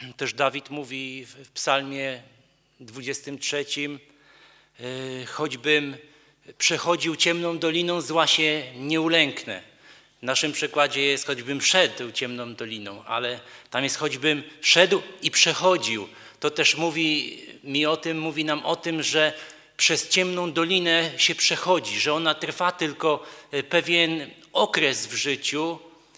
też Dawid mówi w psalmie 23, choćbym przechodził ciemną doliną, zła się nie ulęknę. W naszym przekładzie jest choćbym szedł ciemną doliną, ale tam jest choćbym szedł i przechodził. To też mówi nam o tym, że przez ciemną dolinę się przechodzi, że ona trwa tylko pewien okres w życiu.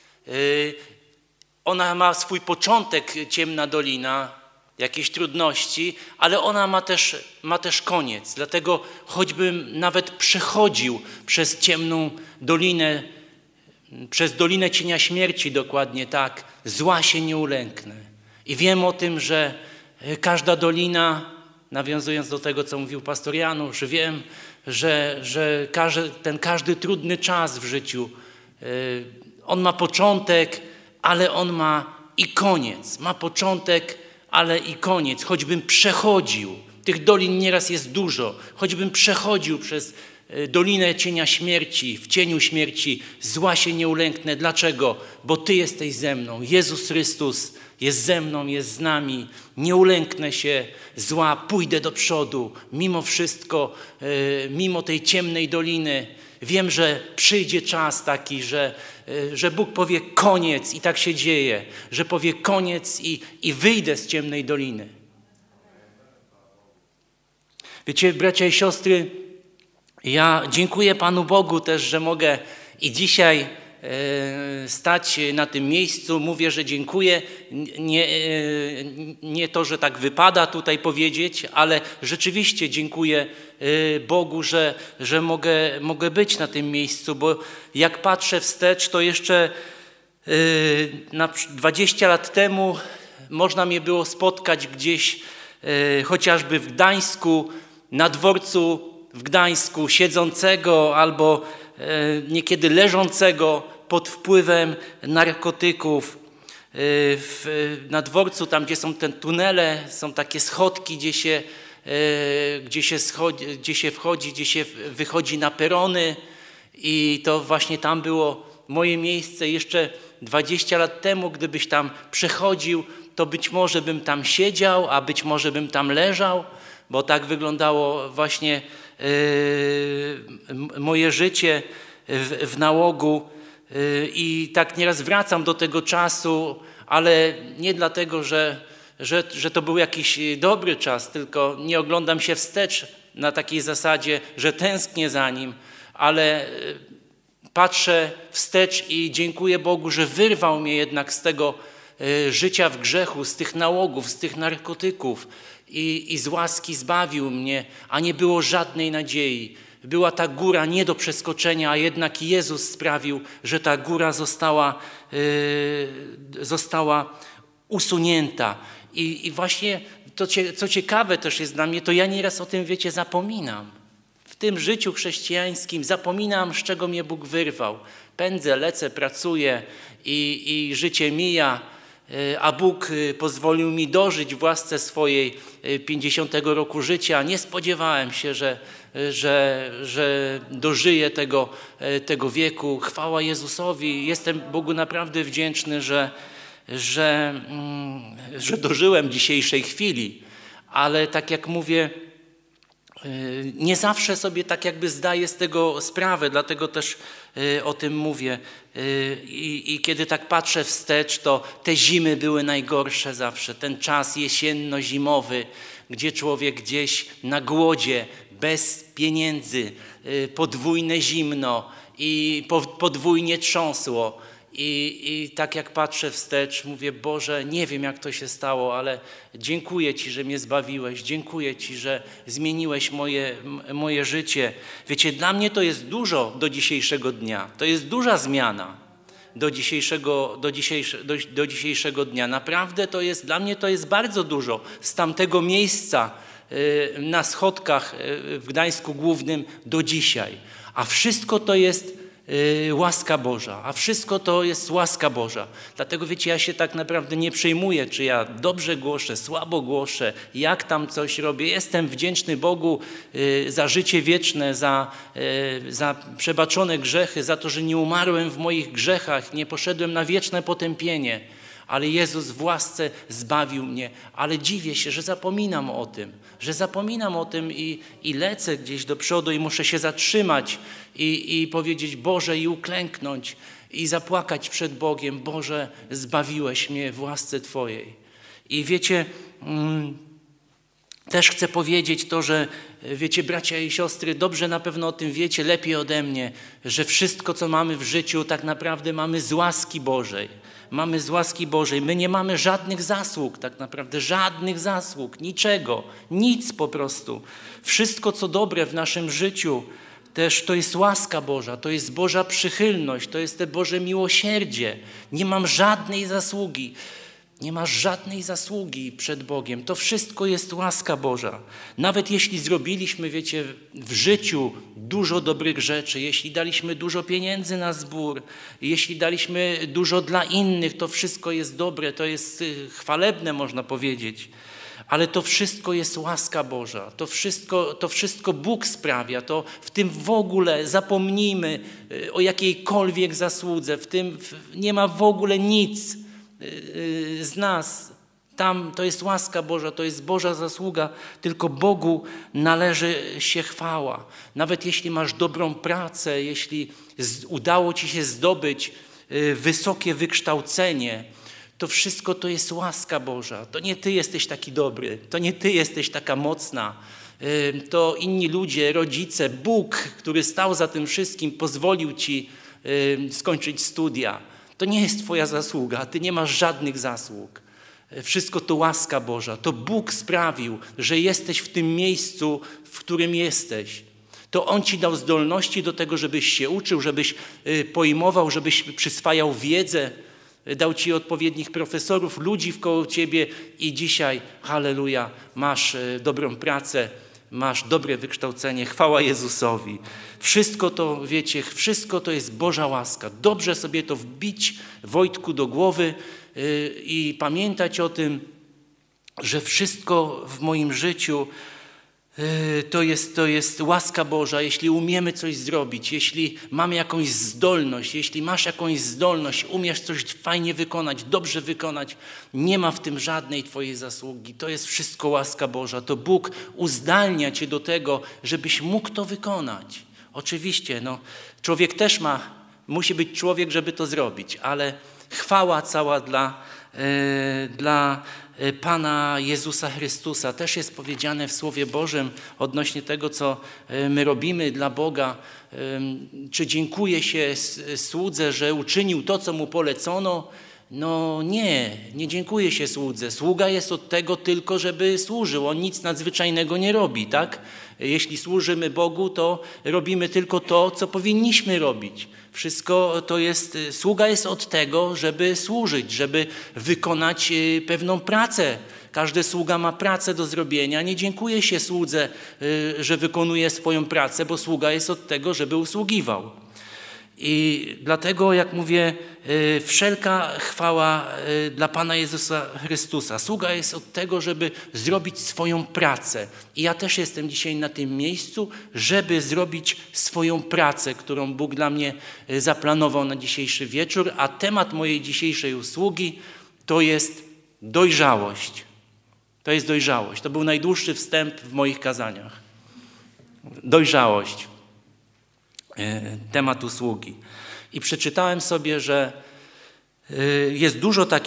Ona ma swój początek, ciemna dolina, jakieś trudności, ale ona ma też koniec. Dlatego choćbym nawet przechodził przez ciemną dolinę, przez dolinę cienia śmierci, dokładnie tak, zła się nie ulęknę. I wiem o tym, że każda dolina, nawiązując do tego, co mówił pastor Janusz, wiem, że każdy trudny czas w życiu, on ma początek, ale on ma i koniec. Ma początek, ale i koniec. Choćbym przechodził, tych dolin nieraz jest dużo, choćbym przechodził przez dolinę cienia śmierci, w cieniu śmierci, zła się nie ulęknę. Dlaczego? Bo Ty jesteś ze mną. Jezus Chrystus jest ze mną, jest z nami. Nie ulęknę się zła, pójdę do przodu. Mimo wszystko, mimo tej ciemnej doliny, wiem, że przyjdzie czas taki, że Bóg powie koniec i tak się dzieje, że powie koniec i wyjdę z ciemnej doliny. Wiecie, bracia i siostry, ja dziękuję Panu Bogu też, że mogę i dzisiaj stać na tym miejscu. Mówię, że dziękuję. Nie to, że tak wypada tutaj powiedzieć, ale rzeczywiście dziękuję Bogu, że mogę być na tym miejscu, bo jak patrzę wstecz, to jeszcze 20 lat temu można mnie było spotkać gdzieś, chociażby w Gdańsku, na dworcu w Gdańsku, siedzącego albo niekiedy leżącego pod wpływem narkotyków. Na dworcu, tam gdzie są te tunele, są takie schodki, gdzie się wchodzi, gdzie się wychodzi na perony i to właśnie tam było moje miejsce. Jeszcze 20 lat temu, gdybyś tam przechodził, to być może bym tam siedział, a być może bym tam leżał, bo tak wyglądało właśnie moje życie w nałogu i tak nieraz wracam do tego czasu, ale nie dlatego, że to był jakiś dobry czas, tylko nie oglądam się wstecz na takiej zasadzie, że tęsknię za nim, ale patrzę wstecz i dziękuję Bogu, że wyrwał mnie jednak z tego życia w grzechu, z tych nałogów, z tych narkotyków i z łaski zbawił mnie, a nie było żadnej nadziei. Była ta góra nie do przeskoczenia, a jednak Jezus sprawił, że ta góra została usunięta. I właśnie to, co ciekawe też jest dla mnie, to ja nieraz o tym, wiecie, zapominam. W tym życiu chrześcijańskim zapominam, z czego mnie Bóg wyrwał. Pędzę, lecę, pracuję i życie mija, a Bóg pozwolił mi dożyć w łasce swojej 50 roku życia. Nie spodziewałem się, że dożyję tego wieku. Chwała Jezusowi. Jestem Bogu naprawdę wdzięczny, że dożyłem dzisiejszej chwili. Ale tak jak mówię, nie zawsze sobie tak jakby zdaję z tego sprawę, dlatego też o tym mówię. I kiedy tak patrzę wstecz, to te zimy były najgorsze zawsze. Ten czas jesienno-zimowy, gdzie człowiek gdzieś na głodzie, bez pieniędzy, podwójne zimno i podwójnie trząsło. I tak jak patrzę wstecz, mówię, Boże, nie wiem jak to się stało, ale dziękuję Ci, że mnie zbawiłeś, dziękuję Ci, że zmieniłeś moje życie. Wiecie, dla mnie to jest dużo do dzisiejszego dnia, to jest duża zmiana do dzisiejszego dnia. Naprawdę dla mnie to jest bardzo dużo z tamtego miejsca na schodkach w Gdańsku Głównym do dzisiaj. A wszystko to jest łaska Boża. Dlatego wiecie, ja się tak naprawdę nie przejmuję, czy ja dobrze głoszę, słabo głoszę, jak tam coś robię. Jestem wdzięczny Bogu za życie wieczne, za przebaczone grzechy, za to, że nie umarłem w moich grzechach, nie poszedłem na wieczne potępienie. ale Jezus w łasce zbawił mnie, ale dziwię się, że zapominam o tym i lecę gdzieś do przodu i muszę się zatrzymać i powiedzieć Boże i uklęknąć i zapłakać przed Bogiem, Boże, zbawiłeś mnie w łasce Twojej. I wiecie, też chcę powiedzieć to, że wiecie, bracia i siostry, dobrze na pewno o tym wiecie, lepiej ode mnie, że wszystko, co mamy w życiu, tak naprawdę mamy z łaski Bożej. Mamy z łaski Bożej. My nie mamy żadnych zasług, tak naprawdę żadnych zasług, niczego, nic po prostu. Wszystko, co dobre w naszym życiu, też to jest łaska Boża, to jest Boża przychylność, to jest te Boże miłosierdzie. Nie mam żadnej zasługi. Nie masz żadnej zasługi przed Bogiem. To wszystko jest łaska Boża. Nawet jeśli zrobiliśmy, wiecie, w życiu dużo dobrych rzeczy, jeśli daliśmy dużo pieniędzy na zbór, jeśli daliśmy dużo dla innych, to wszystko jest dobre, to jest chwalebne, można powiedzieć. Ale to wszystko jest łaska Boża. To wszystko Bóg sprawia. To w tym w ogóle zapomnijmy o jakiejkolwiek zasłudze. W tym nie ma w ogóle nic z nas. Tam to jest łaska Boża, to jest Boża zasługa, tylko Bogu należy się chwała. Nawet jeśli masz dobrą pracę, jeśli udało ci się zdobyć wysokie wykształcenie, to wszystko to jest łaska Boża. To nie ty jesteś taki dobry, to nie ty jesteś taka mocna. To inni ludzie, rodzice, Bóg, który stał za tym wszystkim, pozwolił ci skończyć studia. To nie jest twoja zasługa, ty nie masz żadnych zasług. Wszystko to łaska Boża. To Bóg sprawił, że jesteś w tym miejscu, w którym jesteś. To On ci dał zdolności do tego, żebyś się uczył, żebyś pojmował, żebyś przyswajał wiedzę. Dał ci odpowiednich profesorów, ludzi wkoło ciebie i dzisiaj, halleluja, masz dobrą pracę, masz dobre wykształcenie, chwała Jezusowi. Wszystko to, wiecie, wszystko to jest Boża łaska. Dobrze sobie to wbić, Wojtku, do głowy i pamiętać o tym, że wszystko w moim życiu to jest łaska Boża. Jeśli umiemy coś zrobić, jeśli mamy jakąś zdolność, jeśli masz jakąś zdolność, umiesz coś fajnie wykonać, dobrze wykonać, nie ma w tym żadnej twojej zasługi. To jest wszystko łaska Boża. To Bóg uzdalnia cię do tego, żebyś mógł to wykonać. Oczywiście, człowiek też musi być człowiek, żeby to zrobić, ale chwała cała dla Pana Jezusa Chrystusa. Też jest powiedziane w Słowie Bożym odnośnie tego, co my robimy dla Boga. Czy dziękuję się słudze, że uczynił to, co mu polecono? Nie dziękuję się słudze. Sługa jest od tego tylko, żeby służył. On nic nadzwyczajnego nie robi, tak? Jeśli służymy Bogu, to robimy tylko to, co powinniśmy robić. Wszystko to jest, sługa jest od tego, żeby służyć, żeby wykonać pewną pracę. Każdy sługa ma pracę do zrobienia. Nie dziękuję się słudze, że wykonuje swoją pracę, bo sługa jest od tego, żeby usługiwał. I dlatego, jak mówię, wszelka chwała dla Pana Jezusa Chrystusa. Sługa jest od tego, żeby zrobić swoją pracę. I ja też jestem dzisiaj na tym miejscu, żeby zrobić swoją pracę, którą Bóg dla mnie zaplanował na dzisiejszy wieczór. A temat mojej dzisiejszej usługi to jest dojrzałość. To jest dojrzałość. To był najdłuższy wstęp w moich kazaniach. Dojrzałość. Temat usługi. I przeczytałem sobie, że jest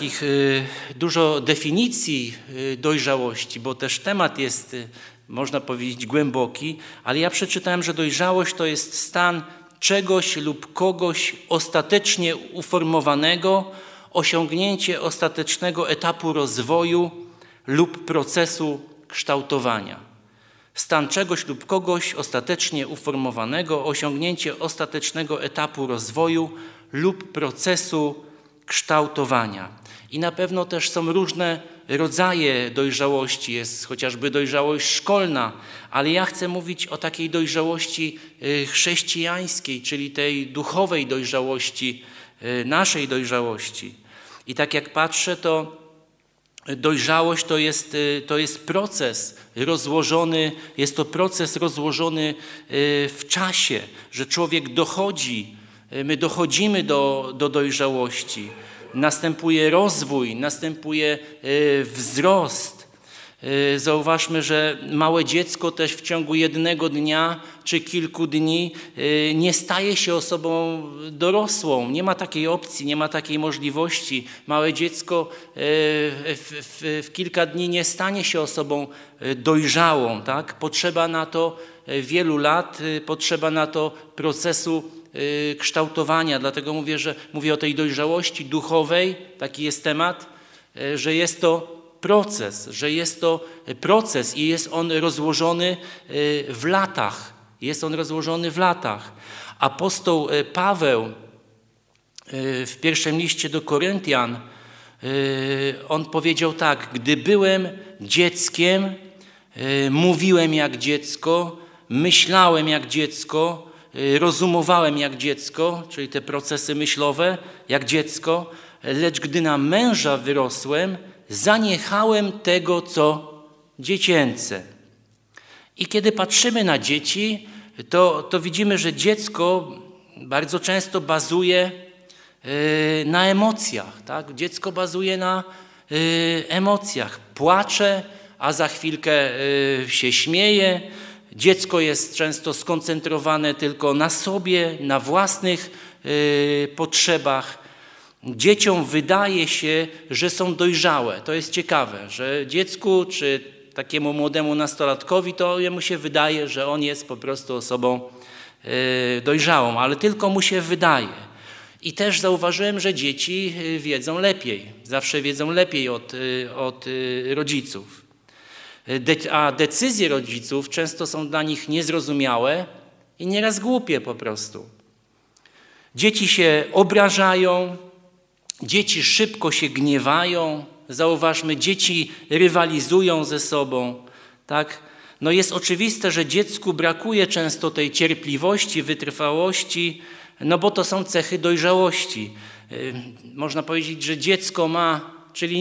dużo definicji dojrzałości, bo też temat jest, można powiedzieć, głęboki, ale ja przeczytałem, że dojrzałość to jest stan czegoś lub kogoś ostatecznie uformowanego, osiągnięcie ostatecznego etapu rozwoju lub procesu kształtowania. Stan czegoś lub kogoś ostatecznie uformowanego, osiągnięcie ostatecznego etapu rozwoju lub procesu kształtowania. I na pewno też są różne rodzaje dojrzałości. Jest chociażby dojrzałość szkolna, ale ja chcę mówić o takiej dojrzałości chrześcijańskiej, czyli tej duchowej dojrzałości, naszej dojrzałości. I tak jak patrzę, to dojrzałość to jest proces rozłożony, jest to proces rozłożony w czasie, że człowiek dochodzi, my dochodzimy do dojrzałości. następuje rozwój, następuje wzrost. Zauważmy, że małe dziecko też w ciągu jednego dnia czy kilku dni nie staje się osobą dorosłą. Nie ma takiej opcji, nie ma takiej możliwości. Małe dziecko w kilka dni nie stanie się osobą dojrzałą. Tak? Potrzeba na to wielu lat, potrzeba na to procesu kształtowania. Dlatego mówię o tej dojrzałości duchowej, taki jest temat, że jest to proces i jest on rozłożony w latach. Jest on rozłożony w latach. Apostoł Paweł w pierwszym liście do Koryntian, on powiedział tak: gdy byłem dzieckiem, mówiłem jak dziecko, myślałem jak dziecko, rozumowałem jak dziecko, czyli te procesy myślowe jak dziecko, lecz gdy na męża wyrosłem, zaniechałem tego, co dziecięce. I kiedy patrzymy na dzieci, to widzimy, że dziecko bardzo często bazuje na emocjach. Tak? Dziecko bazuje na emocjach. Płacze, a za chwilkę się śmieje. Dziecko jest często skoncentrowane tylko na sobie, na własnych potrzebach. Dzieciom wydaje się, że są dojrzałe. To jest ciekawe, że dziecku czy takiemu młodemu nastolatkowi to jemu się wydaje, że on jest po prostu osobą dojrzałą, ale tylko mu się wydaje. I też zauważyłem, że dzieci wiedzą lepiej. Zawsze wiedzą lepiej od rodziców. A decyzje rodziców często są dla nich niezrozumiałe i nieraz głupie po prostu. Dzieci się obrażają, dzieci szybko się gniewają. Zauważmy, dzieci rywalizują ze sobą. Tak? No jest oczywiste, że dziecku brakuje często tej cierpliwości, wytrwałości, no bo to są cechy dojrzałości. Można powiedzieć, że dziecko ma,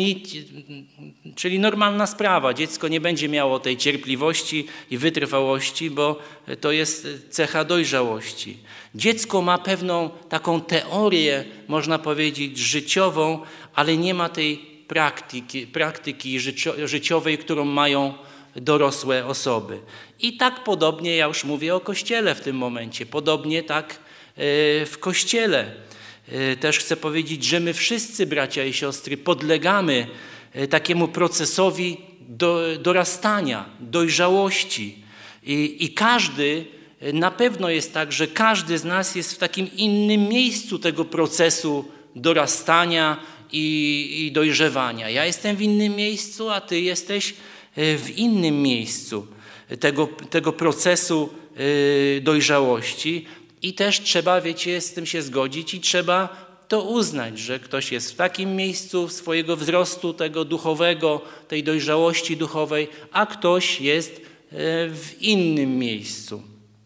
czyli normalna sprawa. Dziecko nie będzie miało tej cierpliwości i wytrwałości, bo to jest cecha dojrzałości. Dziecko ma pewną taką teorię, można powiedzieć, życiową, ale nie ma tej praktyki życiowej, którą mają dorosłe osoby. I tak podobnie, ja już mówię o Kościele w tym momencie, podobnie tak w Kościele. Też chcę powiedzieć, że my wszyscy, bracia i siostry, podlegamy takiemu procesowi dorastania, dojrzałości. I każdy, na pewno jest tak, że każdy z nas jest w takim innym miejscu tego procesu dorastania i dojrzewania. Ja jestem w innym miejscu, a ty jesteś w innym miejscu tego procesu dojrzałości. I też trzeba, wiecie, z tym się zgodzić i trzeba to uznać, że ktoś jest w takim miejscu swojego wzrostu tego duchowego, tej dojrzałości duchowej, a ktoś jest w innym miejscu.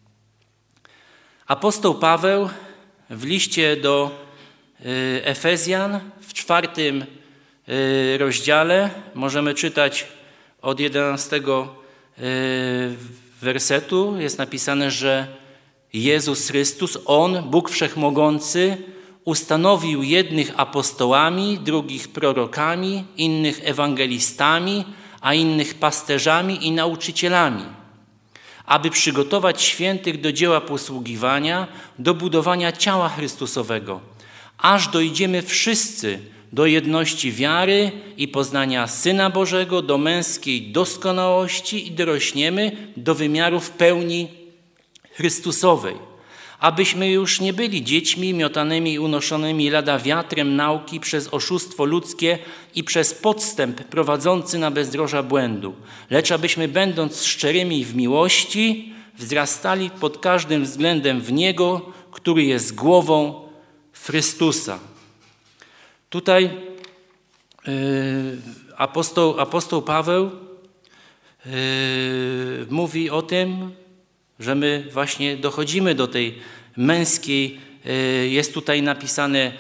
Apostoł Paweł w liście do Efezjan w 4 rozdziale możemy czytać od 11 wersetu. Jest napisane, że Jezus Chrystus, On, Bóg Wszechmogący, ustanowił jednych apostołami, drugich prorokami, innych ewangelistami, a innych pasterzami i nauczycielami, aby przygotować świętych do dzieła posługiwania, do budowania ciała Chrystusowego, aż dojdziemy wszyscy do jedności wiary i poznania Syna Bożego, do męskiej doskonałości i dorośniemy do wymiarów pełni Chrystusowej, abyśmy już nie byli dziećmi miotanymi i unoszonymi lada wiatrem nauki przez oszustwo ludzkie i przez podstęp prowadzący na bezdroża błędu, lecz abyśmy, będąc szczerymi w miłości, wzrastali pod każdym względem w Niego, który jest głową Chrystusa. Tutaj apostoł Paweł mówi o tym, że my właśnie dochodzimy do tej męskiej, jest tutaj napisane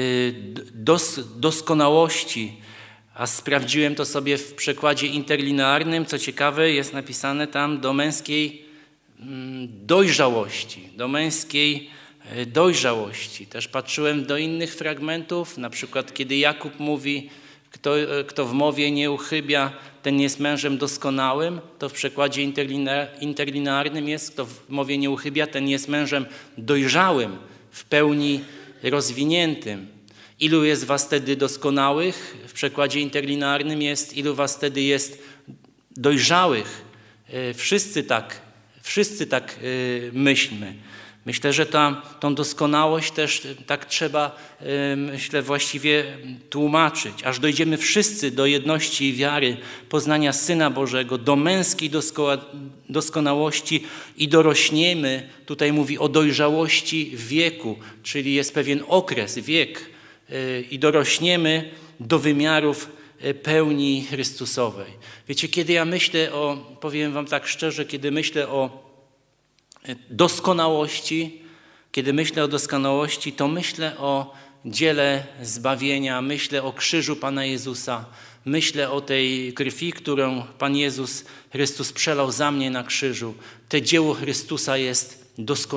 doskonałości, a sprawdziłem to sobie w przekładzie interlinearnym, co ciekawe, jest napisane tam do męskiej dojrzałości, do męskiej dojrzałości. Też patrzyłem do innych fragmentów, na przykład kiedy Jakub mówi, kto w mowie nie uchybia, ten jest mężem doskonałym, to w przekładzie interlinearnym jest, kto w mowie nie uchybia, ten jest mężem dojrzałym, w pełni rozwiniętym. Ilu jest was wtedy doskonałych? W przekładzie interlinearnym jest, ilu was wtedy jest dojrzałych? Wszyscy tak myślmy. Myślę, że tą doskonałość też tak trzeba, właściwie tłumaczyć, aż dojdziemy wszyscy do jedności wiary, poznania Syna Bożego, do męskiej doskonałości i dorośniemy. Tutaj mówi o dojrzałości wieku, czyli jest pewien okres, wiek, i dorośniemy do wymiarów pełni Chrystusowej. Wiecie, kiedy ja myślę powiem wam tak szczerze, kiedy myślę o doskonałości, to myślę o dziele zbawienia, myślę o krzyżu Pana Jezusa, myślę o tej krwi, którą Pan Jezus Chrystus przelał za mnie na krzyżu. To dzieło Chrystusa jest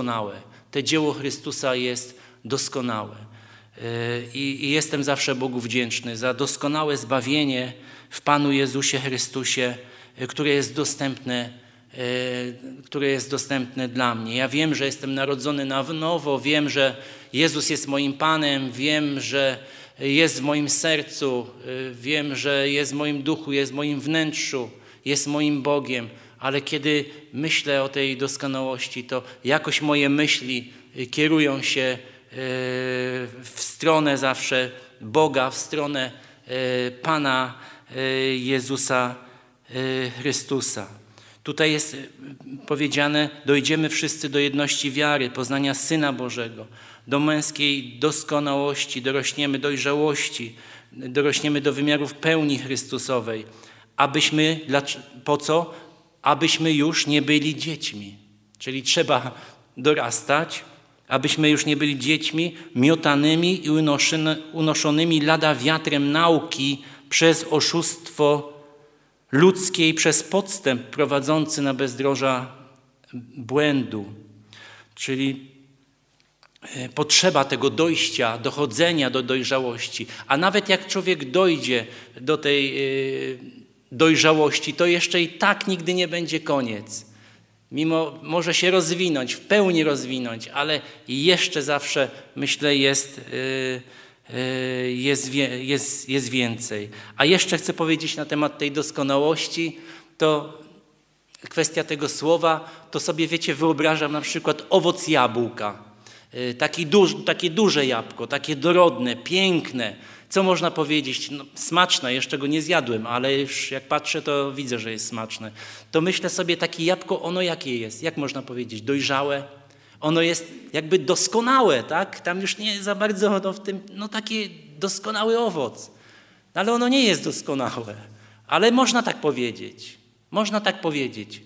doskonałe. I jestem zawsze Bogu wdzięczny za doskonałe zbawienie w Panu Jezusie Chrystusie, które jest dostępne dla mnie. Ja wiem, że jestem narodzony na nowo, wiem, że Jezus jest moim Panem, wiem, że jest w moim sercu, wiem, że jest w moim duchu, jest w moim wnętrzu, jest moim Bogiem, ale kiedy myślę o tej doskonałości, to jakoś moje myśli kierują się w stronę zawsze Boga, w stronę Pana Jezusa Chrystusa. Tutaj jest powiedziane, dojdziemy wszyscy do jedności wiary, poznania Syna Bożego, do męskiej doskonałości, dorośniemy dojrzałości, dorośniemy do wymiarów pełni Chrystusowej. Po co? Abyśmy już nie byli dziećmi. Czyli trzeba dorastać, abyśmy już nie byli dziećmi miotanymi i unoszonymi lada wiatrem nauki przez oszustwo ludzkie i przez podstęp prowadzący na bezdroża błędu. Czyli potrzeba tego dojścia, dochodzenia do dojrzałości. A nawet jak człowiek dojdzie do tej dojrzałości, to jeszcze i tak nigdy nie będzie koniec. Może się rozwinąć, w pełni rozwinąć, ale jeszcze zawsze, myślę, jest więcej. A jeszcze chcę powiedzieć na temat tej doskonałości, to kwestia tego słowa, to sobie, wiecie, wyobrażam na przykład owoc jabłka. Takie duże jabłko, takie dorodne, piękne. Co można powiedzieć? No, smaczne, jeszcze go nie zjadłem, ale już jak patrzę, to widzę, że jest smaczne. To myślę sobie, takie jabłko, ono jakie jest? Jak można powiedzieć? Dojrzałe? Ono jest jakby doskonałe, tak? Tam już nie za bardzo w tym, taki doskonały owoc. Ale ono nie jest doskonałe. Ale można tak powiedzieć. Można tak powiedzieć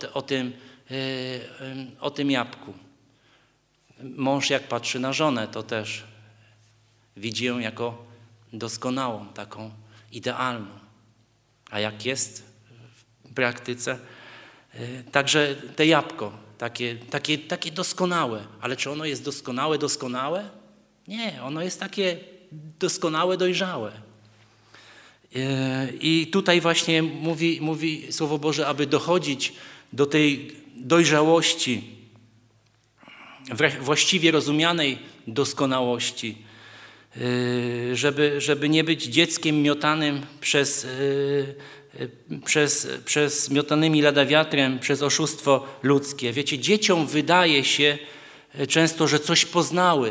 o tym jabłku. Mąż jak patrzy na żonę, to też widzi ją jako doskonałą, taką idealną. A jak jest w praktyce? Także te jabłko, takie doskonałe. Ale czy ono jest doskonałe? Nie, ono jest takie doskonałe, dojrzałe. I tutaj właśnie mówi Słowo Boże, aby dochodzić do tej dojrzałości, właściwie rozumianej doskonałości, żeby nie być dzieckiem miotanym przez miotanymi lada wiatrem, przez oszustwo ludzkie. Wiecie, dzieciom wydaje się często, że coś poznały,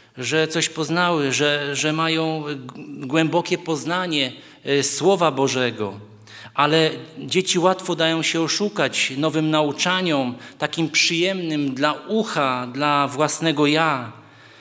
że mają głębokie poznanie Słowa Bożego, ale dzieci łatwo dają się oszukać nowym nauczaniom, takim przyjemnym dla ucha, dla własnego ja.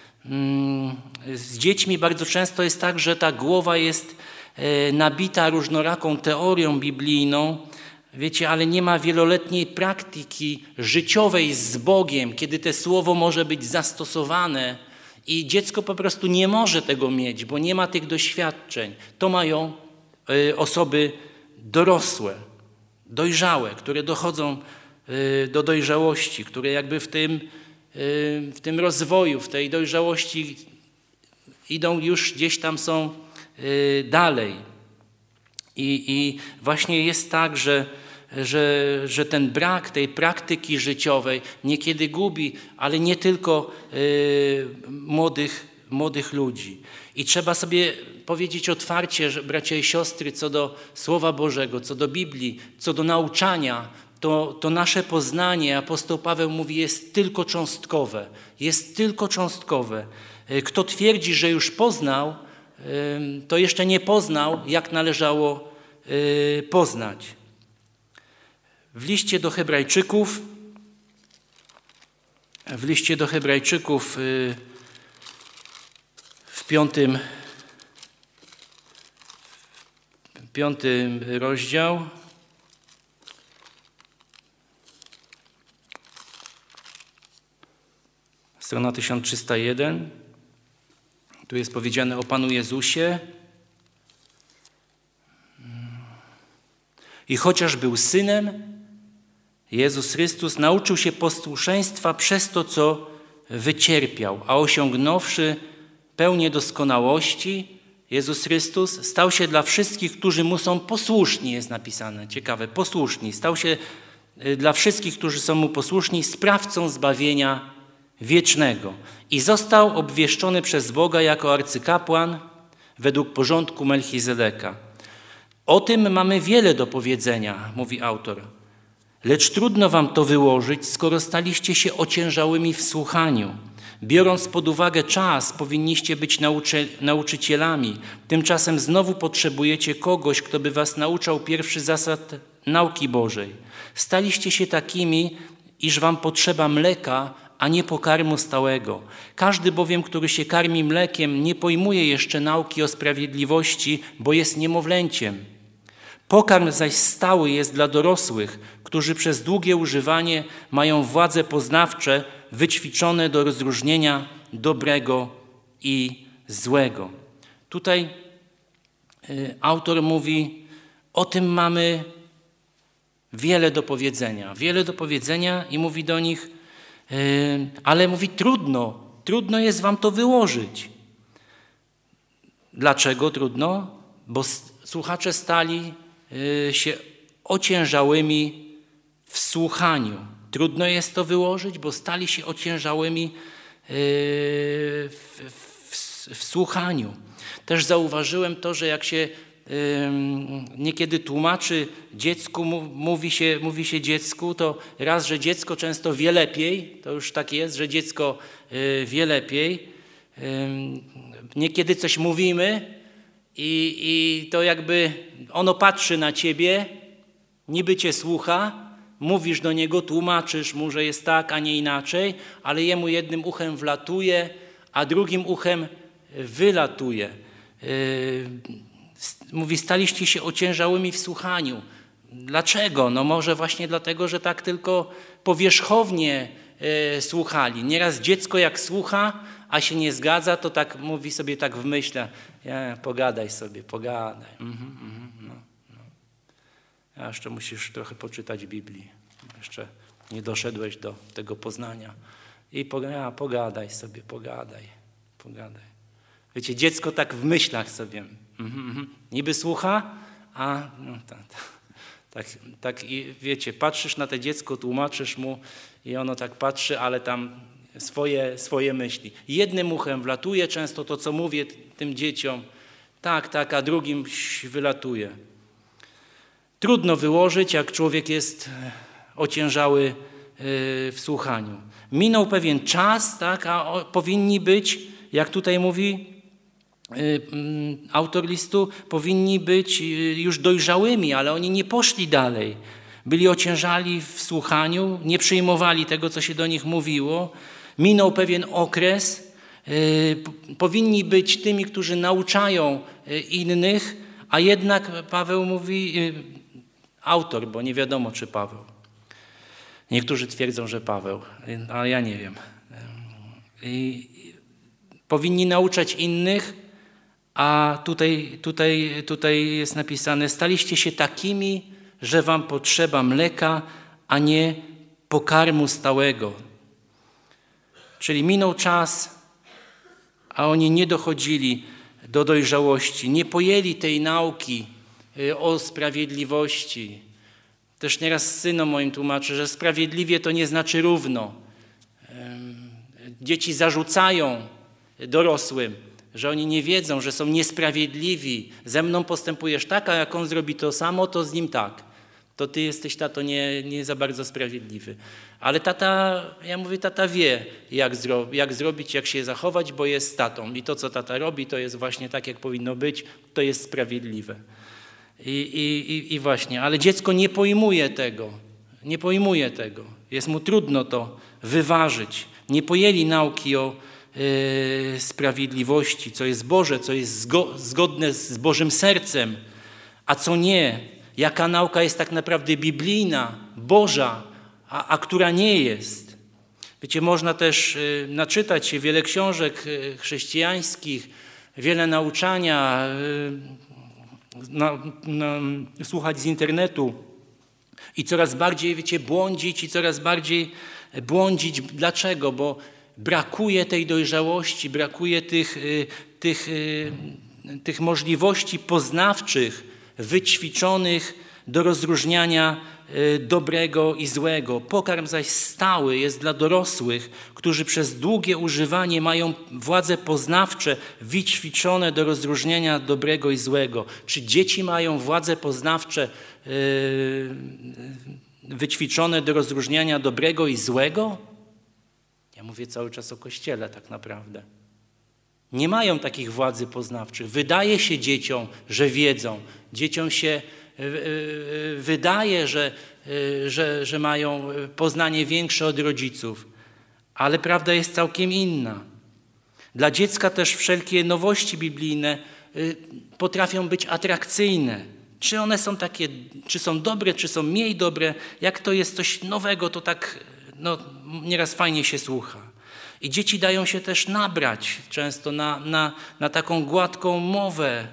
Z dziećmi bardzo często jest tak, że ta głowa jest nabita różnoraką teorią biblijną, wiecie, ale nie ma wieloletniej praktyki życiowej z Bogiem, kiedy to słowo może być zastosowane i dziecko po prostu nie może tego mieć, bo nie ma tych doświadczeń. To mają osoby dorosłe, dojrzałe, które dochodzą do dojrzałości, które jakby w tym w tym rozwoju, w tej dojrzałości idą już gdzieś tam są dalej. I właśnie jest tak, że ten brak tej praktyki życiowej niekiedy gubi, ale nie tylko młodych ludzi. I trzeba sobie powiedzieć otwarcie, że bracia i siostry, co do Słowa Bożego, co do Biblii, co do nauczania, to nasze poznanie, apostoł Paweł mówi, jest tylko cząstkowe. Jest tylko cząstkowe. Kto twierdzi, że już poznał, to jeszcze nie poznał, jak należało poznać. W liście do Hebrajczyków w 5 rozdział strona 1301. Tu jest powiedziane o Panu Jezusie. I chociaż był synem, Jezus Chrystus nauczył się posłuszeństwa przez to, co wycierpiał, a osiągnąwszy pełnię doskonałości, Jezus Chrystus stał się dla wszystkich, którzy mu są posłuszni, jest napisane, ciekawe, posłuszni. Stał się dla wszystkich, którzy są mu posłuszni, sprawcą zbawienia wiecznego. I został obwieszczony przez Boga jako arcykapłan według porządku Melchizedeka. O tym mamy wiele do powiedzenia, mówi autor. Lecz trudno wam to wyłożyć, skoro staliście się ociężałymi w słuchaniu. Biorąc pod uwagę czas, powinniście być nauczycielami. Tymczasem znowu potrzebujecie kogoś, kto by was nauczał pierwszych zasad nauki Bożej. Staliście się takimi, iż wam potrzeba mleka, a nie pokarmu stałego. Każdy bowiem, który się karmi mlekiem, nie pojmuje jeszcze nauki o sprawiedliwości, bo jest niemowlęciem. Pokarm zaś stały jest dla dorosłych, którzy przez długie używanie mają władze poznawcze wyćwiczone do rozróżnienia dobrego i złego. Tutaj autor mówi, o tym mamy wiele do powiedzenia i mówi do nich, ale mówi trudno jest wam to wyłożyć. Dlaczego trudno? Bo słuchacze stali się ociężałymi w słuchaniu. Trudno jest to wyłożyć, bo stali się ociężałymi w słuchaniu. Też zauważyłem to, że jak się niekiedy tłumaczy dziecku, mówi się dziecku, to raz, że dziecko często wie lepiej, to już tak jest, że dziecko wie lepiej. Niekiedy coś mówimy i to jakby ono patrzy na ciebie, niby cię słucha, mówisz do niego, tłumaczysz mu, że jest tak, a nie inaczej, ale jemu jednym uchem wlatuje, a drugim uchem wylatuje. Mówi, staliście się ociężałymi w słuchaniu. Dlaczego? No może właśnie dlatego, że tak tylko powierzchownie słuchali. Nieraz dziecko jak słucha, a się nie zgadza, to tak mówi sobie tak w myślach, pogadaj sobie, pogadaj. No. A jeszcze musisz trochę poczytać Biblii. Jeszcze nie doszedłeś do tego poznania. I pogadaj sobie, pogadaj. Wiecie, dziecko tak w myślach sobie niby słucha, a no, tak i wiecie, patrzysz na to dziecko, tłumaczysz mu i ono tak patrzy, ale tam swoje myśli. Jednym uchem wlatuje często to, co mówię tym dzieciom, tak, a drugim wylatuje. Trudno wyłożyć, jak człowiek jest ociężały w słuchaniu. Minął pewien czas, tak, a powinni być, jak tutaj mówi autor listu, powinni być już dojrzałymi, ale oni nie poszli dalej. Byli ociężali w słuchaniu, nie przyjmowali tego, co się do nich mówiło. Minął pewien okres. Powinni być tymi, którzy nauczają innych, a jednak Paweł mówi, autor, bo nie wiadomo, czy Paweł. Niektórzy twierdzą, że Paweł, ale ja nie wiem. Powinni nauczać innych, a tutaj jest napisane, staliście się takimi, że wam potrzeba mleka, a nie pokarmu stałego. Czyli minął czas, a oni nie dochodzili do dojrzałości, nie pojęli tej nauki o sprawiedliwości. Też nieraz synom moim tłumaczę, że sprawiedliwie to nie znaczy równo. Dzieci zarzucają dorosłym, że oni nie wiedzą, że są niesprawiedliwi. Ze mną postępujesz tak, a jak on zrobi to samo, to z nim tak. To ty jesteś, tato, nie za bardzo sprawiedliwy. Ale tata wie, jak zrobić, jak się zachować, bo jest tatą. I to, co tata robi, to jest właśnie tak, jak powinno być, to jest sprawiedliwe. I właśnie, ale dziecko nie pojmuje tego. Jest mu trudno to wyważyć. Nie pojęli nauki o sprawiedliwości, co jest Boże, co jest zgodne z Bożym sercem, a co nie. Jaka nauka jest tak naprawdę biblijna, Boża, a która nie jest. Wiecie, można też naczytać się wiele książek chrześcijańskich, wiele nauczania, słuchać z internetu i coraz bardziej, wiecie, błądzić. Dlaczego? Bo brakuje tej dojrzałości, brakuje tych możliwości poznawczych, wyćwiczonych do rozróżniania dobrego i złego. Pokarm zaś stały jest dla dorosłych, którzy przez długie używanie mają władze poznawcze wyćwiczone do rozróżniania dobrego i złego. Czy dzieci mają władze poznawcze wyćwiczone do rozróżniania dobrego i złego? Ja mówię cały czas o Kościele tak naprawdę. Nie mają takich władzy poznawczych. Wydaje się dzieciom, że wiedzą. Dzieciom się wydaje, że mają poznanie większe od rodziców. Ale prawda jest całkiem inna. Dla dziecka też wszelkie nowości biblijne potrafią być atrakcyjne. Czy one są takie, czy są dobre, czy są mniej dobre. Jak to jest coś nowego, to tak nieraz fajnie się słucha. I dzieci dają się też nabrać często na taką gładką mowę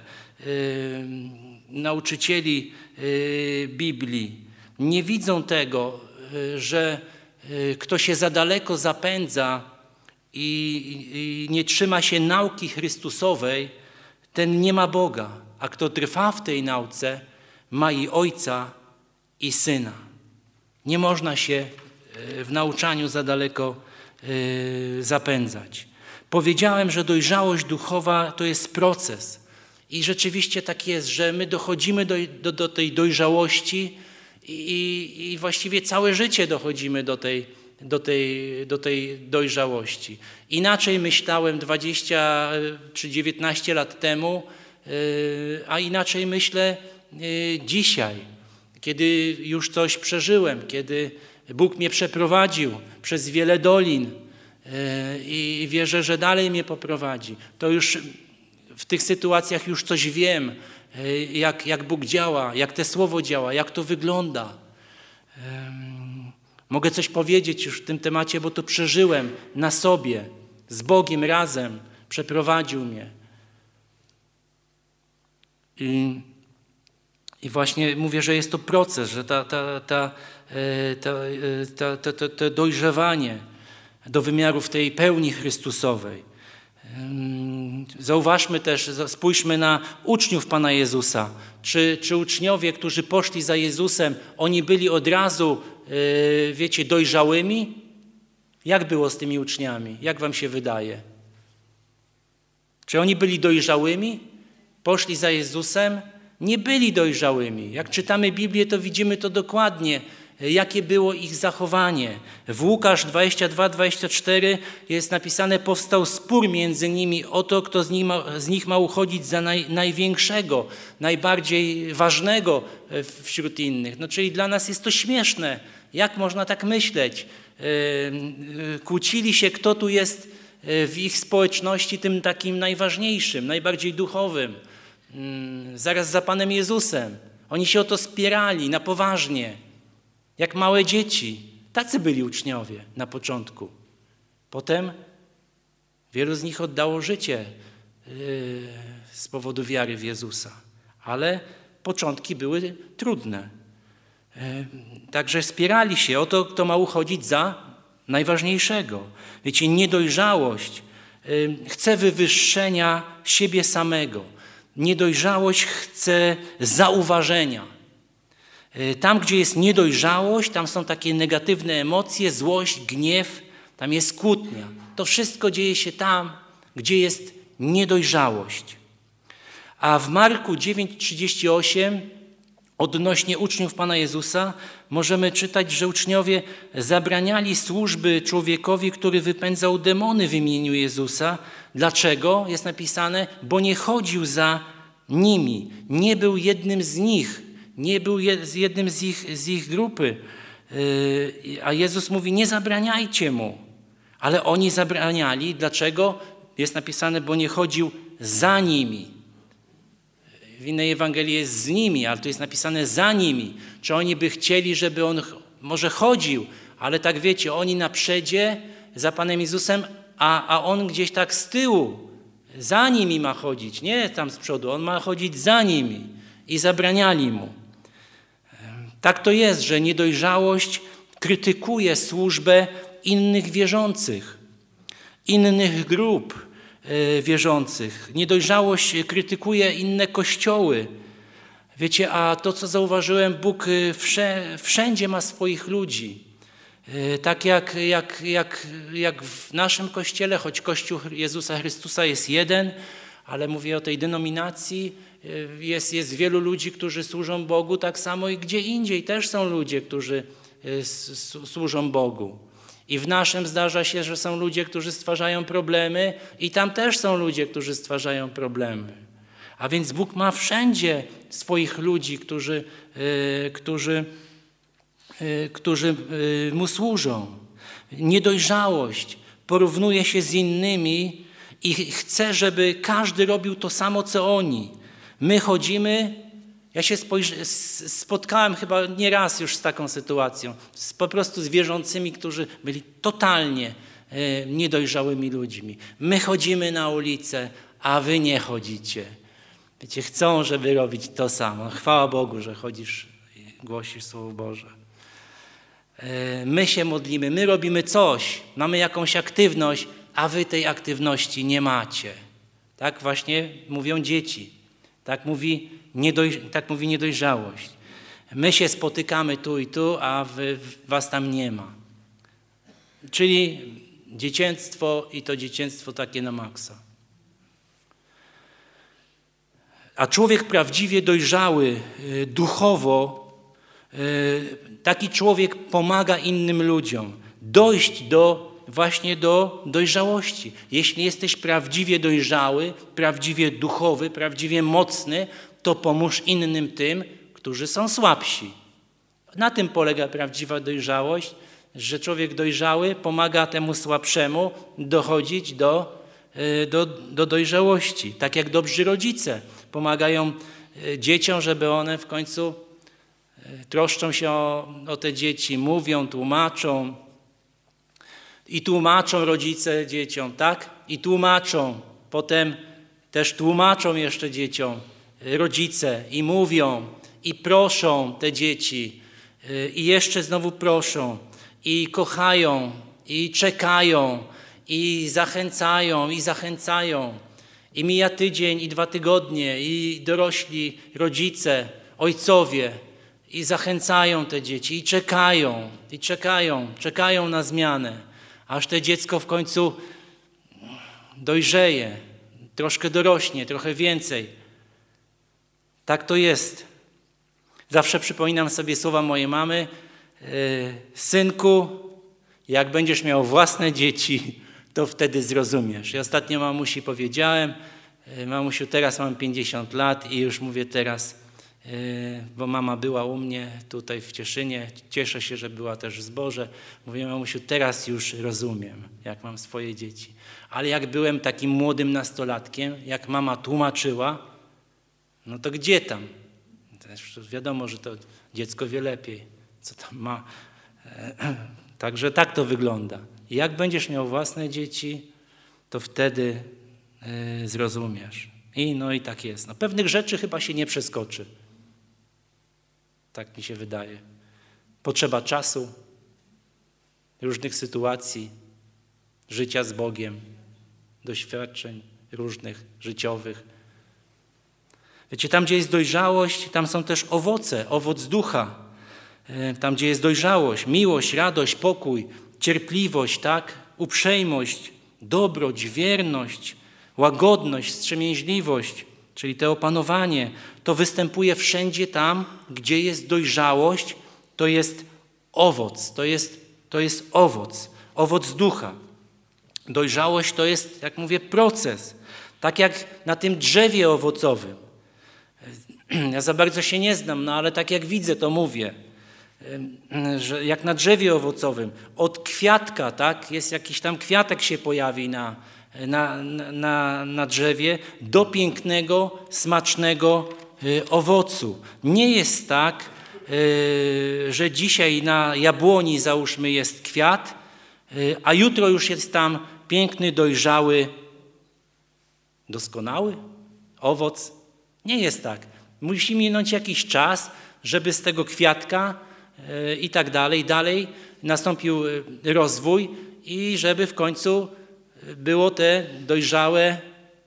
nauczycieli Biblii. Nie widzą tego, że kto się za daleko zapędza i nie trzyma się nauki Chrystusowej, ten nie ma Boga. A kto trwa w tej nauce, ma i Ojca, i Syna. Nie można się w nauczaniu za daleko zapędzać. Powiedziałem, że dojrzałość duchowa to jest proces. I rzeczywiście tak jest, że my dochodzimy do tej dojrzałości i właściwie całe życie dochodzimy do tej dojrzałości. Inaczej myślałem 20 czy 19 lat temu, a inaczej myślę dzisiaj, kiedy już coś przeżyłem, kiedy Bóg mnie przeprowadził przez wiele dolin i wierzę, że dalej mnie poprowadzi. To już w tych sytuacjach już coś wiem, jak Bóg działa, jak to Słowo działa, jak to wygląda. Mogę coś powiedzieć już w tym temacie, bo to przeżyłem na sobie, z Bogiem razem, przeprowadził mnie. I właśnie mówię, że jest to proces, że to dojrzewanie do wymiarów tej pełni Chrystusowej. Zauważmy też, spójrzmy na uczniów Pana Jezusa. Czy uczniowie, którzy poszli za Jezusem, oni byli od razu, wiecie, dojrzałymi? Jak było z tymi uczniami? Jak wam się wydaje? Czy oni byli dojrzałymi? Poszli za Jezusem? Nie byli dojrzałymi. Jak czytamy Biblię, to widzimy to dokładnie, jakie było ich zachowanie. W Łukasz 22-24 jest napisane, powstał spór między nimi o to, kto z nich ma uchodzić za największego, najbardziej ważnego wśród innych. Czyli dla nas jest to śmieszne. Jak można tak myśleć? Kłócili się, kto tu jest w ich społeczności tym takim najważniejszym, najbardziej duchowym. Zaraz za Panem Jezusem. Oni się o to spierali na poważnie. Jak małe dzieci. Tacy byli uczniowie na początku. Potem wielu z nich oddało życie z powodu wiary w Jezusa. Ale początki były trudne. Także spierali się o to, kto ma uchodzić za najważniejszego. Wiecie, niedojrzałość chce wywyższenia siebie samego. Niedojrzałość chce zauważenia. Tam, gdzie jest niedojrzałość, tam są takie negatywne emocje, złość, gniew, tam jest kłótnia. To wszystko dzieje się tam, gdzie jest niedojrzałość. A w Marku 9:38 odnośnie uczniów Pana Jezusa możemy czytać, że uczniowie zabraniali służby człowiekowi, który wypędzał demony w imieniu Jezusa. Dlaczego? Jest napisane, bo nie chodził za nimi, nie był jednym z nich, nie był jednym z ich grupy. A Jezus mówi, nie zabraniajcie mu. Ale oni zabraniali. Dlaczego? Jest napisane, bo nie chodził za nimi. W innej Ewangelii jest z nimi, ale tu jest napisane za nimi. Czy oni by chcieli, żeby on może chodził, ale tak wiecie, oni na przodzie za Panem Jezusem, a on gdzieś tak z tyłu. Za nimi ma chodzić, nie tam z przodu. On ma chodzić za nimi i zabraniali mu. Tak to jest, że niedojrzałość krytykuje służbę innych wierzących, innych grup wierzących. Niedojrzałość krytykuje inne kościoły. Wiecie, a to, co zauważyłem, Bóg wszędzie ma swoich ludzi. Tak jak w naszym Kościele, choć Kościół Jezusa Chrystusa jest jeden, ale mówię o tej denominacji, jest wielu ludzi, którzy służą Bogu, tak samo i gdzie indziej też są ludzie, którzy służą Bogu. I w naszym zdarza się, że są ludzie, którzy stwarzają problemy i tam też są ludzie, którzy stwarzają problemy. A więc Bóg ma wszędzie swoich ludzi, którzy Mu służą. Niedojrzałość porównuje się z innymi i chce, żeby każdy robił to samo, co oni. My chodzimy, ja się spotkałem chyba nieraz już z taką sytuacją, po prostu z wierzącymi, którzy byli totalnie niedojrzałymi ludźmi. My chodzimy na ulicę, a wy nie chodzicie. Wiecie, chcą, żeby robić to samo. Chwała Bogu, że chodzisz i głosisz Słowo Boże. My się modlimy, my robimy coś, mamy jakąś aktywność, a wy tej aktywności nie macie. Tak właśnie mówią dzieci. Tak mówi niedojrzałość. My się spotykamy tu i tu, a was tam nie ma. Czyli dziecięctwo i to dziecięctwo takie na maksa. A człowiek prawdziwie dojrzały duchowo, taki człowiek pomaga innym ludziom dojść właśnie do dojrzałości. Jeśli jesteś prawdziwie dojrzały, prawdziwie duchowy, prawdziwie mocny, to pomóż innym tym, którzy są słabsi. Na tym polega prawdziwa dojrzałość, że człowiek dojrzały pomaga temu słabszemu dochodzić do dojrzałości. Tak jak dobrzy rodzice pomagają dzieciom, żeby one w końcu troszczą się o te dzieci, mówią, tłumaczą. I tłumaczą rodzice dzieciom, tak? I tłumaczą. Potem też tłumaczą jeszcze dzieciom rodzice i mówią, i proszą te dzieci, i jeszcze znowu proszą, i kochają, i czekają, i zachęcają. I mija tydzień, i 2 tygodnie, i dorośli rodzice, ojcowie, i zachęcają te dzieci, i czekają na zmianę. Aż to dziecko w końcu dojrzeje, troszkę dorośnie, trochę więcej. Tak to jest. Zawsze przypominam sobie słowa mojej mamy. Synku, jak będziesz miał własne dzieci, to wtedy zrozumiesz. I ostatnio mamusi powiedziałem, mamusiu, teraz mam 50 lat i już mówię teraz, bo mama była u mnie tutaj w Cieszynie, cieszę się, że była też w zborze. Mówię, mamusiu, teraz już rozumiem, jak mam swoje dzieci. Ale jak byłem takim młodym nastolatkiem, jak mama tłumaczyła, no to gdzie tam? Też wiadomo, że to dziecko wie lepiej, co tam ma. Także tak to wygląda. Jak będziesz miał własne dzieci, to wtedy zrozumiesz. I tak jest. No, pewnych rzeczy chyba się nie przeskoczy. Tak mi się wydaje. Potrzeba czasu. różnych sytuacji, życia z Bogiem, doświadczeń różnych, życiowych. Wiecie, tam, gdzie jest dojrzałość, tam są też owoce, owoc ducha. Tam, gdzie jest dojrzałość, miłość, radość, pokój, cierpliwość, tak? Uprzejmość, dobroć, wierność, łagodność, wstrzemięźliwość, czyli to opanowanie, to występuje wszędzie tam, gdzie jest dojrzałość, to jest owoc, to jest owoc ducha. Dojrzałość to jest, jak mówię, proces, tak jak na tym drzewie owocowym. Ja za bardzo się nie znam, no ale tak jak widzę, to mówię, że jak na drzewie owocowym, od kwiatka, tak, jest jakiś tam kwiatek się pojawi na drzewie, do pięknego, smacznego owocu. Nie jest tak, że dzisiaj na jabłoni, załóżmy, jest kwiat, a jutro już jest tam piękny, dojrzały, doskonały owoc. Nie jest tak. Musi minąć jakiś czas, żeby z tego kwiatka i tak dalej nastąpił rozwój i żeby w końcu było te dojrzałe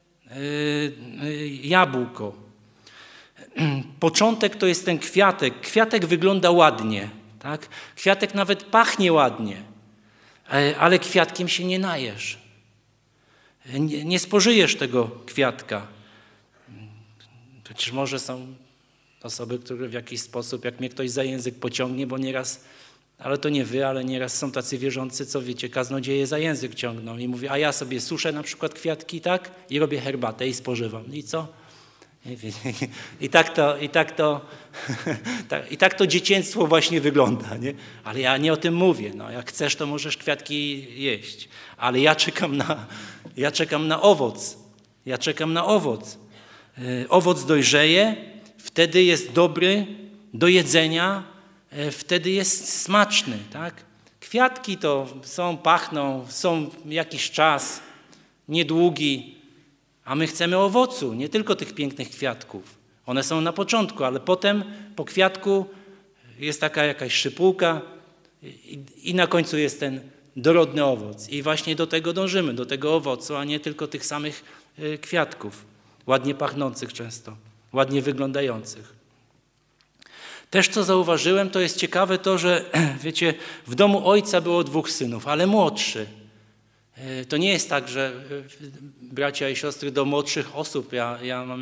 jabłko. Początek to jest ten kwiatek. Kwiatek wygląda ładnie, tak? Kwiatek nawet pachnie ładnie, ale kwiatkiem się nie najesz. Nie spożyjesz tego kwiatka. Przecież może są osoby, które w jakiś sposób, jak mnie ktoś za język pociągnie, bo nieraz, ale to nie wy, ale nieraz są tacy wierzący, co wiecie, kaznodzieje za język ciągną i mówię, a ja sobie suszę na przykład kwiatki, tak? I robię herbatę i spożywam. I co? I tak to dzieciństwo właśnie wygląda, nie? Ale ja nie o tym mówię. No, jak chcesz, to możesz kwiatki jeść. Ale ja czekam na owoc. Ja czekam na owoc. Owoc dojrzeje, wtedy jest dobry do jedzenia, wtedy jest smaczny, tak? Kwiatki to pachną, są jakiś czas, niedługi, a my chcemy owocu, nie tylko tych pięknych kwiatków. One są na początku, ale potem po kwiatku jest taka jakaś szypułka i na końcu jest ten dorodny owoc. I właśnie do tego dążymy, do tego owocu, a nie tylko tych samych kwiatków, ładnie pachnących często, ładnie wyglądających. Też co zauważyłem, to jest ciekawe to, że wiecie, w domu ojca było 2 synów, ale młodszy. To nie jest tak, że bracia i siostry do młodszych osób, ja mam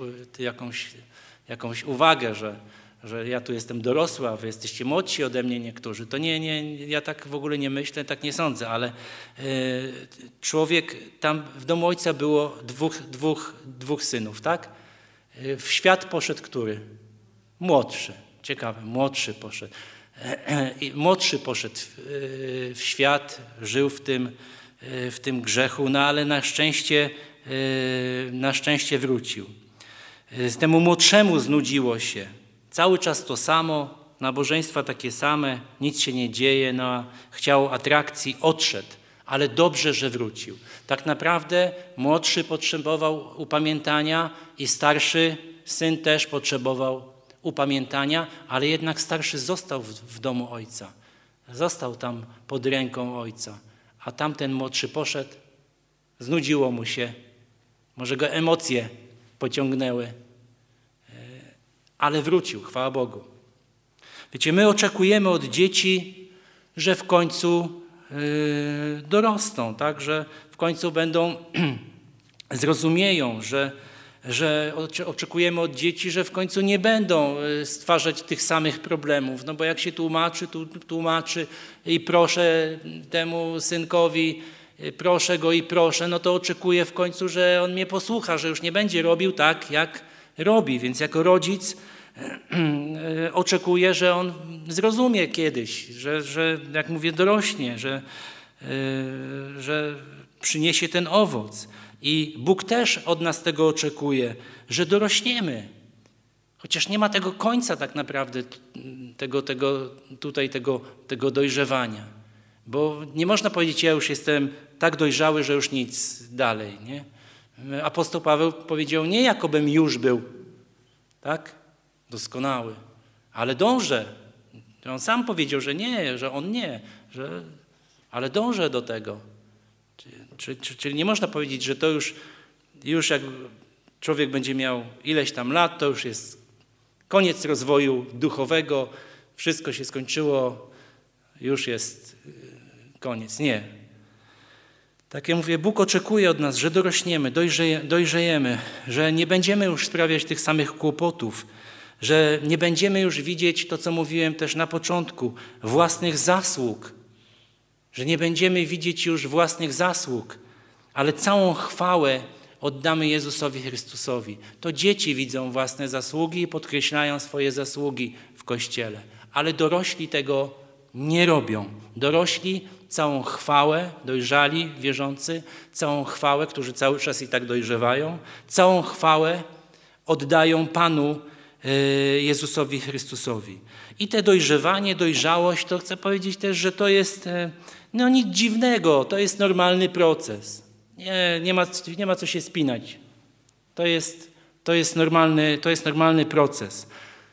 jakąś uwagę, że ja tu jestem dorosły, a wy jesteście młodsi ode mnie niektórzy. To nie, ja tak w ogóle nie myślę, tak nie sądzę, ale człowiek, tam w domu ojca było dwóch synów, tak? W świat poszedł który? Młodszy. Ciekawe, młodszy poszedł. Młodszy poszedł w świat, żył w tym grzechu, no ale na szczęście wrócił. Temu młodszemu znudziło się. Cały czas to samo, nabożeństwa takie same, nic się nie dzieje, no a chciał atrakcji, odszedł, ale dobrze, że wrócił. Tak naprawdę młodszy potrzebował upamiętania i starszy syn też potrzebował upamiętania, ale jednak starszy został w domu ojca. Został tam pod ręką ojca. A tamten młodszy poszedł, znudziło mu się, może go emocje pociągnęły, ale wrócił, chwała Bogu. Wiecie, my oczekujemy od dzieci, że w końcu dorosną, tak? Że w końcu zrozumieją, że oczekujemy od dzieci, że w końcu nie będą stwarzać tych samych problemów. No bo jak się tłumaczy i proszę temu synkowi, proszę go i proszę, no to oczekuję w końcu, że on mnie posłucha, że już nie będzie robił tak, jak robi. Więc jako rodzic oczekuję, że on zrozumie kiedyś, że jak mówię, dorośnie, że przyniesie ten owoc. I Bóg też od nas tego oczekuje, że dorośniemy. Chociaż nie ma tego końca tak naprawdę, tego dojrzewania. Bo nie można powiedzieć, ja już jestem tak dojrzały, że już nic dalej. Nie? Apostoł Paweł powiedział, nie jakobym już był, tak? Doskonały, ale dążę. On sam powiedział, że nie, że on nie, że ale dążę do tego. Czyli nie można powiedzieć, że to już jak człowiek będzie miał ileś tam lat, to już jest koniec rozwoju duchowego, wszystko się skończyło, już jest koniec. Nie. Tak jak mówię, Bóg oczekuje od nas, że dorośniemy, dojrzejemy, że nie będziemy już sprawiać tych samych kłopotów, że nie będziemy już widzieć to, co mówiłem też na początku, własnych zasług, że nie będziemy widzieć już własnych zasług, ale całą chwałę oddamy Jezusowi Chrystusowi. To dzieci widzą własne zasługi i podkreślają swoje zasługi w Kościele, ale dorośli tego nie robią. Dorośli całą chwałę, dojrzali, wierzący, całą chwałę, którzy cały czas i tak dojrzewają, całą chwałę oddają Panu Jezusowi Chrystusowi. I te dojrzewanie, dojrzałość, to chcę powiedzieć też, że to jest nic dziwnego, to jest normalny proces. Nie ma co się spinać. To jest normalny proces.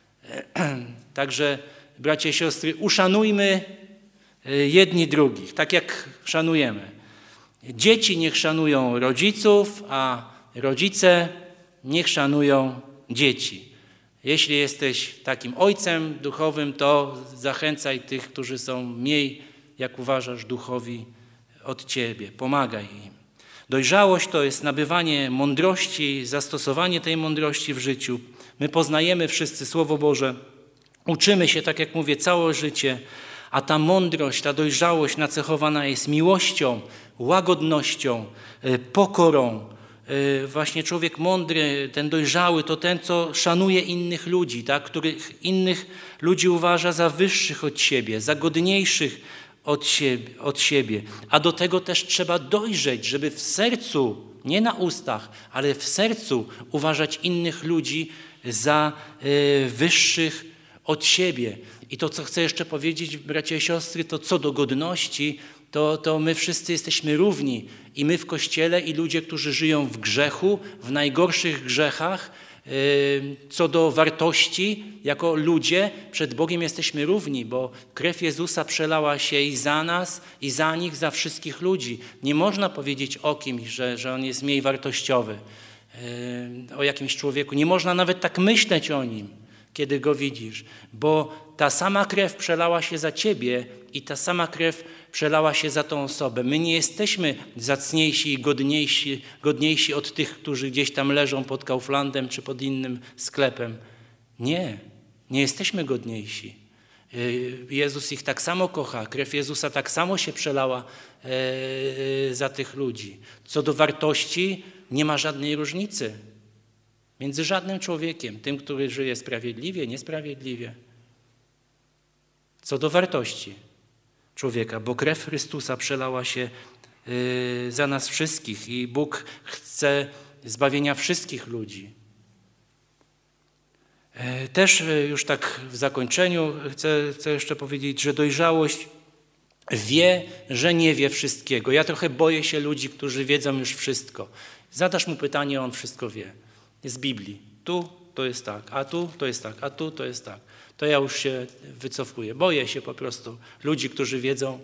Także, bracia i siostry, uszanujmy jedni drugich, tak jak szanujemy. Dzieci niech szanują rodziców, a rodzice niech szanują dzieci. Jeśli jesteś takim ojcem duchowym, to zachęcaj tych, którzy są mniej, jak uważasz, duchowi od ciebie. Pomagaj im. Dojrzałość to jest nabywanie mądrości, zastosowanie tej mądrości w życiu. My poznajemy wszyscy Słowo Boże, uczymy się, tak jak mówię, całe życie, a ta mądrość, ta dojrzałość nacechowana jest miłością, łagodnością, pokorą. Właśnie człowiek mądry, ten dojrzały, to ten, co szanuje innych ludzi, tak? Których innych ludzi uważa za wyższych od siebie, za godniejszych od siebie. A do tego też trzeba dojrzeć, żeby w sercu, nie na ustach, ale w sercu uważać innych ludzi za wyższych od siebie. I to, co chcę jeszcze powiedzieć, bracia i siostry, to co do godności, to my wszyscy jesteśmy równi. I my w Kościele, i ludzie, którzy żyją w grzechu, w najgorszych grzechach, co do wartości, jako ludzie przed Bogiem jesteśmy równi, bo krew Jezusa przelała się i za nas, i za nich, za wszystkich ludzi. Nie można powiedzieć o kimś, że on jest mniej wartościowy, o jakimś człowieku. Nie można nawet tak myśleć o nim, kiedy go widzisz, bo ta sama krew przelała się za ciebie i ta sama krew przelała się za tą osobę. My nie jesteśmy zacniejsi i godniejsi od tych, którzy gdzieś tam leżą pod Kauflandem czy pod innym sklepem. Nie jesteśmy godniejsi. Jezus ich tak samo kocha, krew Jezusa tak samo się przelała za tych ludzi. Co do wartości, nie ma żadnej różnicy między żadnym człowiekiem, tym, który żyje sprawiedliwie, niesprawiedliwie. Co do wartości człowieka, bo krew Chrystusa przelała się za nas wszystkich i Bóg chce zbawienia wszystkich ludzi. Też już tak w zakończeniu chcę jeszcze powiedzieć, że dojrzałość wie, że nie wie wszystkiego. Ja trochę boję się ludzi, którzy wiedzą już wszystko. Zadasz mu pytanie, on wszystko wie. Z Biblii. Tu to jest tak, a tu to jest tak, a tu to jest tak. To ja już się wycofuję. Boję się po prostu ludzi, którzy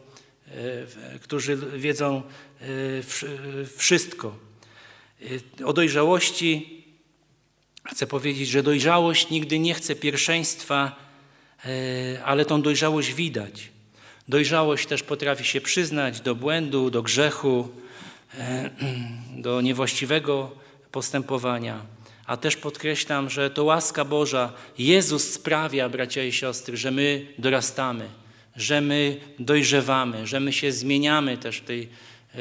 wiedzą wszystko. O dojrzałości chcę powiedzieć, że dojrzałość nigdy nie chce pierwszeństwa, ale tą dojrzałość widać. Dojrzałość też potrafi się przyznać do błędu, do grzechu, do niewłaściwego postępowania. A też podkreślam, że to łaska Boża, Jezus sprawia, bracia i siostry, że my dorastamy, że my dojrzewamy, że my się zmieniamy też w tej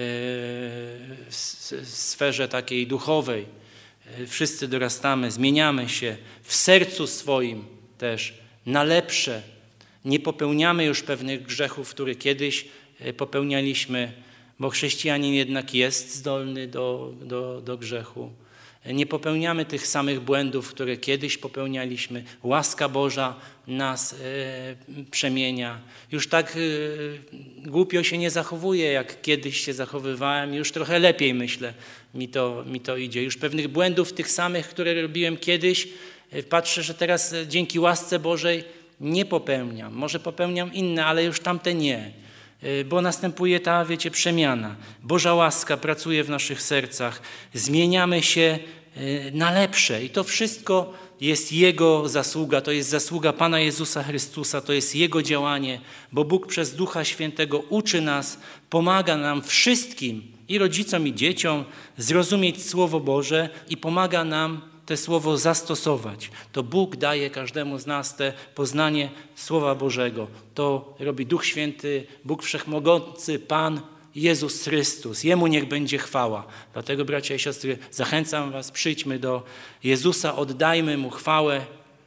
sferze takiej duchowej. Wszyscy dorastamy, zmieniamy się w sercu swoim też na lepsze. Nie popełniamy już pewnych grzechów, które kiedyś popełnialiśmy, bo chrześcijanin jednak jest zdolny do grzechu. Nie popełniamy tych samych błędów, które kiedyś popełnialiśmy. Łaska Boża nas przemienia. Już tak głupio się nie zachowuję, jak kiedyś się zachowywałem. Już trochę lepiej, myślę, mi to idzie. Już pewnych błędów tych samych, które robiłem kiedyś, patrzę, że teraz dzięki łasce Bożej nie popełniam. Może popełniam inne, ale już tamte nie. bo następuje ta, przemiana. Boża łaska pracuje w naszych sercach, zmieniamy się na lepsze i to wszystko jest Jego zasługa, to jest zasługa Pana Jezusa Chrystusa, to jest Jego działanie, bo Bóg przez Ducha Świętego uczy nas, pomaga nam wszystkim, i rodzicom, i dzieciom, zrozumieć Słowo Boże i pomaga nam to Słowo zastosować. To Bóg daje każdemu z nas te poznanie Słowa Bożego. To robi Duch Święty, Bóg Wszechmogący, Pan Jezus Chrystus. Jemu niech będzie chwała. Dlatego, bracia i siostry, zachęcam was, przyjdźmy do Jezusa, oddajmy Mu chwałę.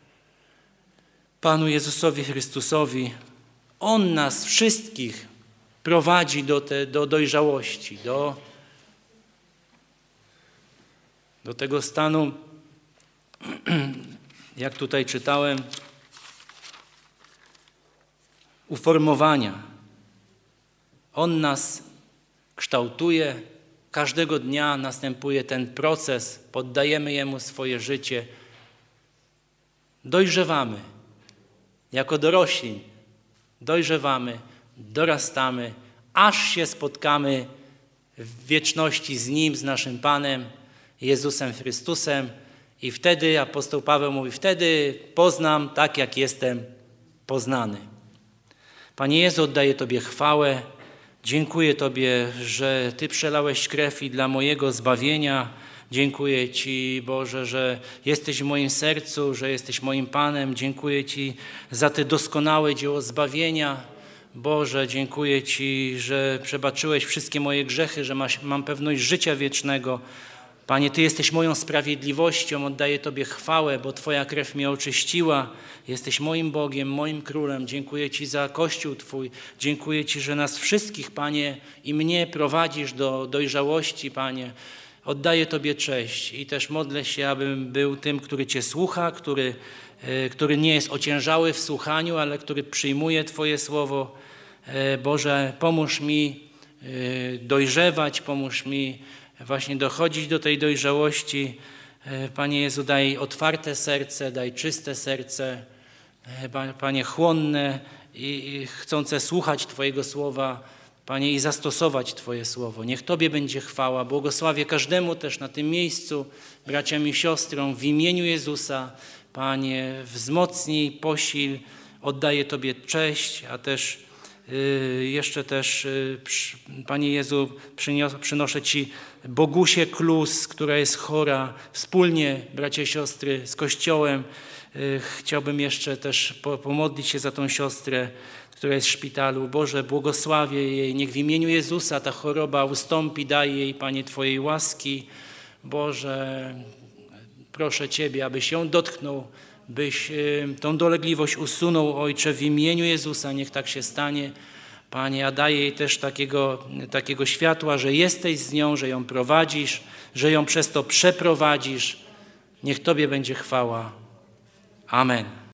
Panu Jezusowi Chrystusowi. On nas wszystkich prowadzi do dojrzałości, do tego stanu, jak tutaj czytałem, uformowania. On nas kształtuje, każdego dnia następuje ten proces, poddajemy Jemu swoje życie, dojrzewamy, jako dorośli, dojrzewamy, dorastamy, aż się spotkamy w wieczności z Nim, z naszym Panem, Jezusem Chrystusem i wtedy, apostoł Paweł mówi, wtedy poznam tak, jak jestem poznany. Panie Jezu, oddaję Tobie chwałę, dziękuję Tobie, że Ty przelałeś krew i dla mojego zbawienia. Dziękuję Ci, Boże, że jesteś w moim sercu, że jesteś moim Panem. Dziękuję Ci za Te doskonałe dzieło zbawienia. Boże, dziękuję Ci, że przebaczyłeś wszystkie moje grzechy, że mam pewność życia wiecznego. Panie, Ty jesteś moją sprawiedliwością, oddaję Tobie chwałę, bo Twoja krew mnie oczyściła. Jesteś moim Bogiem, moim Królem. Dziękuję Ci za Kościół Twój. Dziękuję Ci, że nas wszystkich, Panie, i mnie prowadzisz do dojrzałości, Panie. Oddaję Tobie cześć i też modlę się, abym był tym, który Cię słucha, który nie jest ociężały w słuchaniu, ale który przyjmuje Twoje słowo. Boże, pomóż mi dojrzewać, pomóż mi właśnie dochodzić do tej dojrzałości. Panie Jezu, daj otwarte serce, daj czyste serce, Panie, chłonne i chcące słuchać Twojego słowa, Panie, i zastosować Twoje słowo. Niech Tobie będzie chwała. Błogosławię każdemu też na tym miejscu, braciom i siostrom, w imieniu Jezusa. Panie, wzmocnij, posil, oddaję Tobie cześć, a też jeszcze też, Panie Jezu, przynoszę Ci Bogusię Klus, która jest chora, wspólnie, bracia i siostry, z Kościołem. Chciałbym jeszcze też pomodlić się za tą siostrę, która jest w szpitalu. Boże, błogosławię jej, niech w imieniu Jezusa ta choroba ustąpi, daj jej, Panie, Twojej łaski. Boże, proszę Ciebie, abyś ją dotknął, byś tą dolegliwość usunął, Ojcze, w imieniu Jezusa, niech tak się stanie. Panie, a daję jej też takiego światła, że jesteś z nią, że ją prowadzisz, że ją przez to przeprowadzisz. Niech Tobie będzie chwała. Amen.